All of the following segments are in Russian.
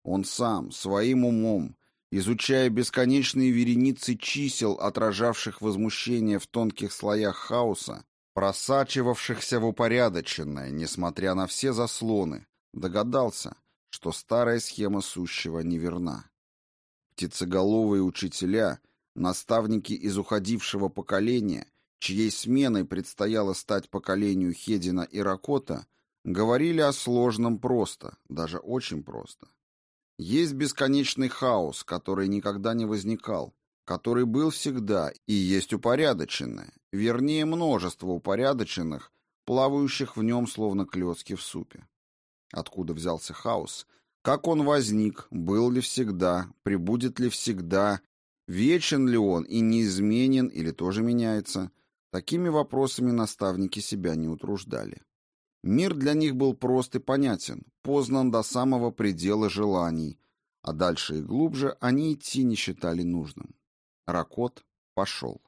Он сам, своим умом, изучая бесконечные вереницы чисел, отражавших возмущение в тонких слоях хаоса, просачивавшихся в упорядоченное, несмотря на все заслоны, догадался, что старая схема сущего неверна. Птицеголовые учителя, наставники из уходившего поколения, чьей сменой предстояло стать поколению Хедина и Ракота, говорили о сложном просто, даже очень просто. Есть бесконечный хаос, который никогда не возникал, который был всегда, и есть упорядоченное, вернее, множество упорядоченных, плавающих в нем словно клетки в супе. Откуда взялся хаос? Как он возник? Был ли всегда? Пребудет ли всегда? Вечен ли он и неизменен или тоже меняется? Такими вопросами наставники себя не утруждали. Мир для них был прост и понятен, познан до самого предела желаний, а дальше и глубже они идти не считали нужным. Ракот пошел.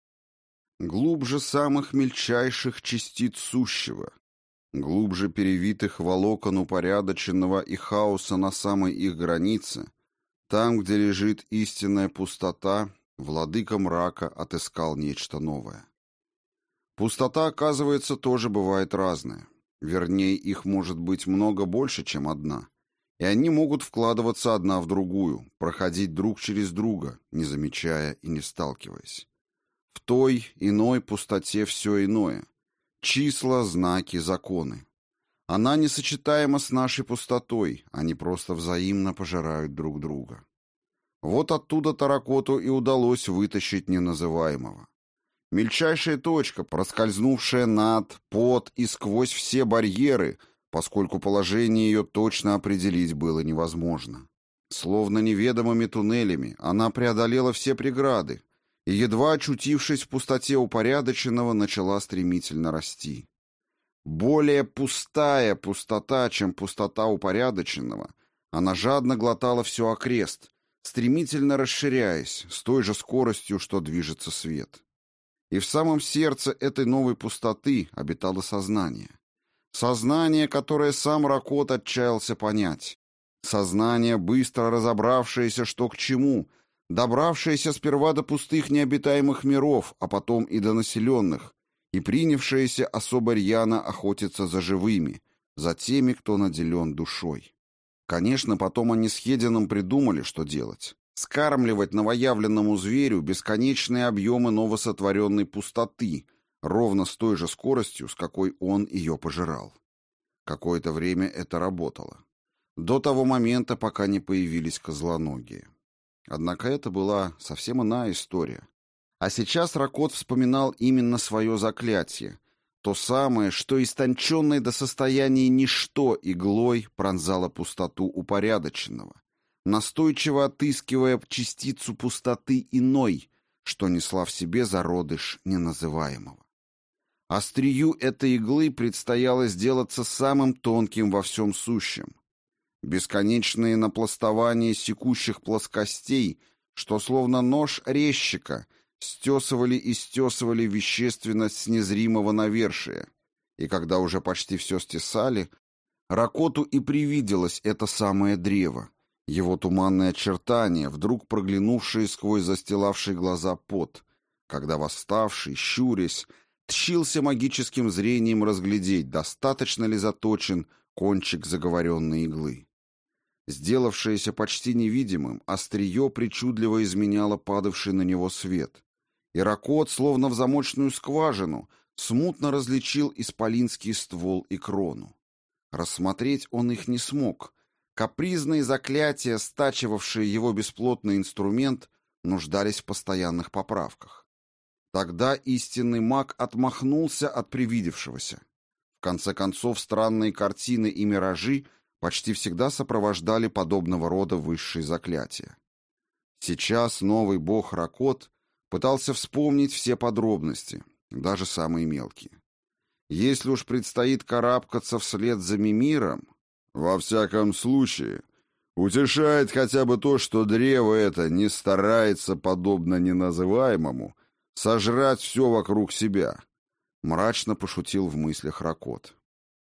Глубже самых мельчайших частиц сущего, глубже перевитых волокон упорядоченного и хаоса на самой их границе, там, где лежит истинная пустота, владыка мрака отыскал нечто новое. Пустота, оказывается, тоже бывает разная. Вернее, их может быть много больше, чем одна. И они могут вкладываться одна в другую, проходить друг через друга, не замечая и не сталкиваясь. В той, иной пустоте все иное. Числа, знаки, законы. Она несочетаема с нашей пустотой, они просто взаимно пожирают друг друга. Вот оттуда Таракоту и удалось вытащить неназываемого. Мельчайшая точка, проскользнувшая над, под и сквозь все барьеры, поскольку положение ее точно определить было невозможно. Словно неведомыми туннелями, она преодолела все преграды и, едва очутившись в пустоте упорядоченного, начала стремительно расти. Более пустая пустота, чем пустота упорядоченного, она жадно глотала все окрест, стремительно расширяясь, с той же скоростью, что движется свет. И в самом сердце этой новой пустоты обитало сознание. Сознание, которое сам Ракот отчаялся понять. Сознание, быстро разобравшееся, что к чему, добравшееся сперва до пустых необитаемых миров, а потом и до населенных, и принявшееся особо рьяно охотиться за живыми, за теми, кто наделен душой. Конечно, потом они с Хедином придумали, что делать. Скармливать новоявленному зверю бесконечные объемы новосотворенной пустоты, ровно с той же скоростью, с какой он ее пожирал. Какое-то время это работало. До того момента, пока не появились козлоногие. Однако это была совсем иная история. А сейчас Ракот вспоминал именно свое заклятие, то самое, что истонченное до состояния ничто иглой пронзало пустоту упорядоченного, настойчиво отыскивая частицу пустоты иной, что несла в себе зародыш неназываемого. Острию этой иглы предстояло сделаться самым тонким во всем сущем. Бесконечные напластования секущих плоскостей, что словно нож резчика, стесывали и стесывали вещественность с незримого навершия, и когда уже почти все стесали, Ракоту и привиделось это самое древо, его туманные очертания, вдруг проглянувшие сквозь застилавший глаза пот, когда восставший, щурясь, тщился магическим зрением разглядеть, достаточно ли заточен кончик заговоренной иглы. Сделавшееся почти невидимым, острие причудливо изменяло падавший на него свет, и Ракот, словно в замочную скважину, смутно различил исполинский ствол и крону. Рассмотреть он их не смог. Капризные заклятия, стачивавшие его бесплотный инструмент, нуждались в постоянных поправках. Тогда истинный маг отмахнулся от привидевшегося. В конце концов, странные картины и миражи почти всегда сопровождали подобного рода высшие заклятия. Сейчас новый бог Ракот пытался вспомнить все подробности, даже самые мелкие. Если уж предстоит карабкаться вслед за Мимиром, во всяком случае, утешает хотя бы то, что древо это не старается, подобно неназываемому, сожрать все вокруг себя, мрачно пошутил в мыслях Ракот.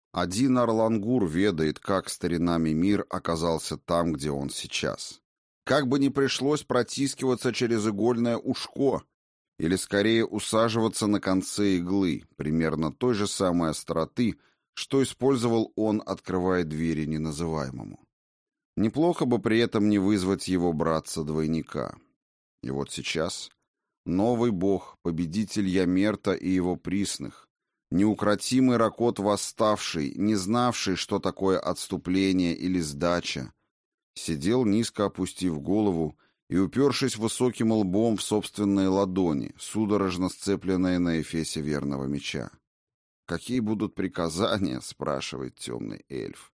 Один Орлангур ведает, как старина Мимир оказался там, где он сейчас. Как бы ни пришлось протискиваться через игольное ушко, или скорее усаживаться на конце иглы, примерно той же самой остроты, что использовал он, открывая двери неназываемому. Неплохо бы при этом не вызвать его братца-двойника. И вот сейчас новый бог, победитель Ямерта и его присных, неукротимый Ракот восставший, не знавший, что такое отступление или сдача, сидел низко опустив голову и упершись высоким лбом в собственные ладони, судорожно сцепленные на эфесе верного меча. «Какие будут приказания?» — спрашивает темный эльф.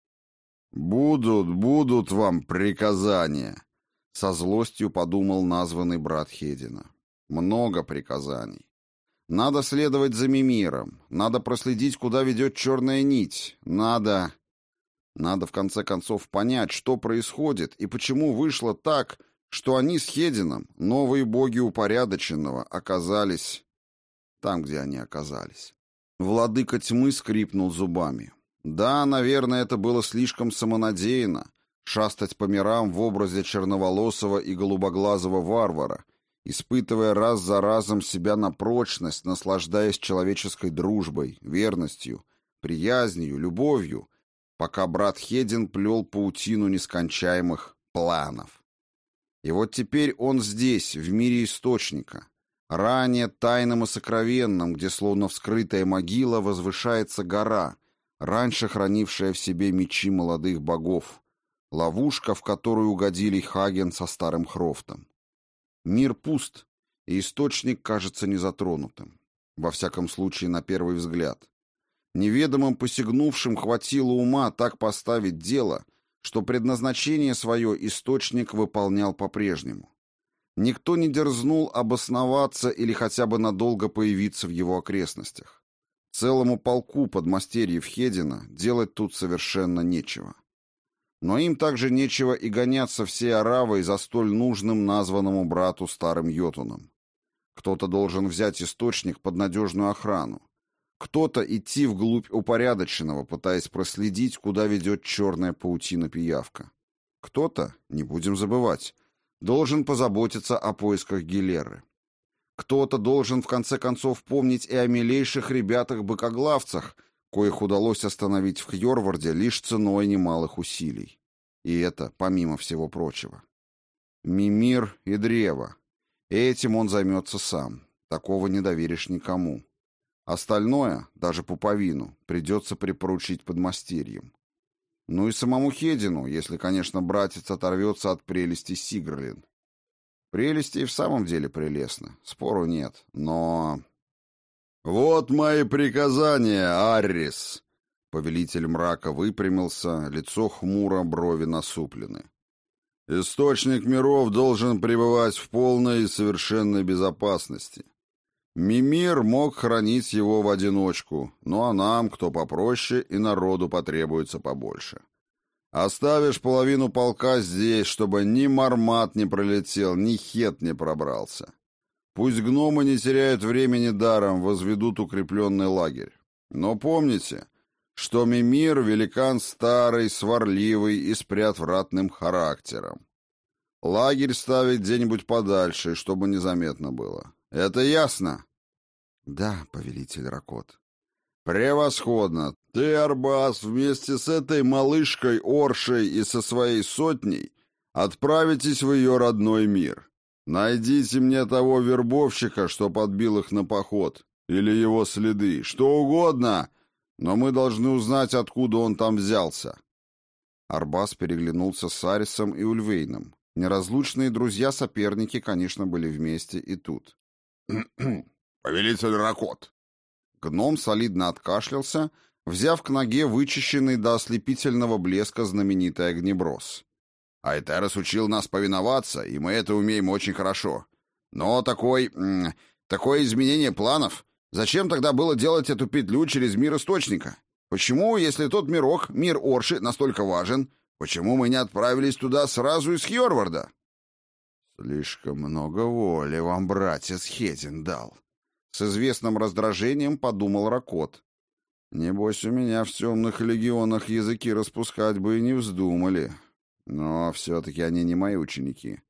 «Будут вам приказания», — со злостью подумал названный брат Хедина. «Много приказаний. Надо следовать за Мимиром, надо проследить, куда ведет черная нить, надо в конце концов понять, что происходит и почему вышло так, что они с Хедином, новые боги упорядоченного, оказались там, где они оказались». Владыка тьмы скрипнул зубами. Да, наверное, это было слишком самонадеянно — шастать по мирам в образе черноволосого и голубоглазого варвара, испытывая раз за разом себя на прочность, наслаждаясь человеческой дружбой, верностью, приязнью, любовью, пока брат Хедин плел паутину нескончаемых планов. И вот теперь он здесь, в мире Источника, ранее тайным и сокровенным, где словно вскрытая могила возвышается гора, раньше хранившая в себе мечи молодых богов, ловушка, в которую угодили Хаген со старым Хрофтом. Мир пуст, и Источник кажется незатронутым. Во всяком случае, на первый взгляд. Неведомым посягнувшим хватило ума так поставить дело, что предназначение свое Источник выполнял по-прежнему. Никто не дерзнул обосноваться или хотя бы надолго появиться в его окрестностях. Целому полку подмастерьев Хедина делать тут совершенно нечего. Но им также нечего и гоняться всей оравой за столь нужным названному брату старым Йотуном. Кто-то должен взять Источник под надежную охрану. Кто-то идти вглубь упорядоченного, пытаясь проследить, куда ведет черная паутина-пиявка. Кто-то, не будем забывать, должен позаботиться о поисках Гилеры. Кто-то должен в конце концов помнить и о милейших ребятах-быкоглавцах, коих удалось остановить в Хьорварде лишь ценой немалых усилий. И это помимо всего прочего. Мимир и древо. Этим он займется сам. Такого не доверишь никому. Остальное, даже пуповину, придется припоручить подмастерьям. Ну и самому Хедину, если, конечно, братец оторвется от прелести Сигрлин. Прелести и в самом деле прелестны, спору нет, но... «Вот мои приказания, Аррис!» Повелитель мрака выпрямился, лицо хмуро, брови насуплены. «Источник миров должен пребывать в полной и совершенной безопасности. Мимир мог хранить его в одиночку, ну а нам, кто попроще, и народу потребуется побольше. Оставишь половину полка здесь, чтобы ни Мармат не пролетел, ни Хет не пробрался. Пусть гномы не теряют времени даром, возведут укрепленный лагерь. Но помните, что Мимир — великан старый, сварливый и с приотвратным характером. Лагерь ставить где-нибудь подальше, чтобы незаметно было. Это ясно?» «Да, повелитель Ракот». «Превосходно! Ты, Арбас, вместе с этой малышкой Оршей и со своей сотней отправитесь в ее родной мир. Найдите мне того вербовщика, что подбил их на поход, или его следы, что угодно, но мы должны узнать, откуда он там взялся». Арбас переглянулся с Арисом и Ульвейном. Неразлучные друзья-соперники, конечно, были вместе и тут. «Повелитель Ракот!» Гном солидно откашлялся, взяв к ноге вычищенный до ослепительного блеска знаменитый огнеброс. «Айтерес учил нас повиноваться, и мы это умеем очень хорошо. Но такое изменение планов... Зачем тогда было делать эту петлю через мир Источника? Почему, если тот мирок, мир Орши, настолько важен, почему мы не отправились туда сразу из Хьорварда?» «Слишком много воли вам братец Хедин дал», — с известным раздражением подумал Ракот. Небось, у меня в темных легионах языки распускать бы и не вздумали. Но все-таки они не мои ученики.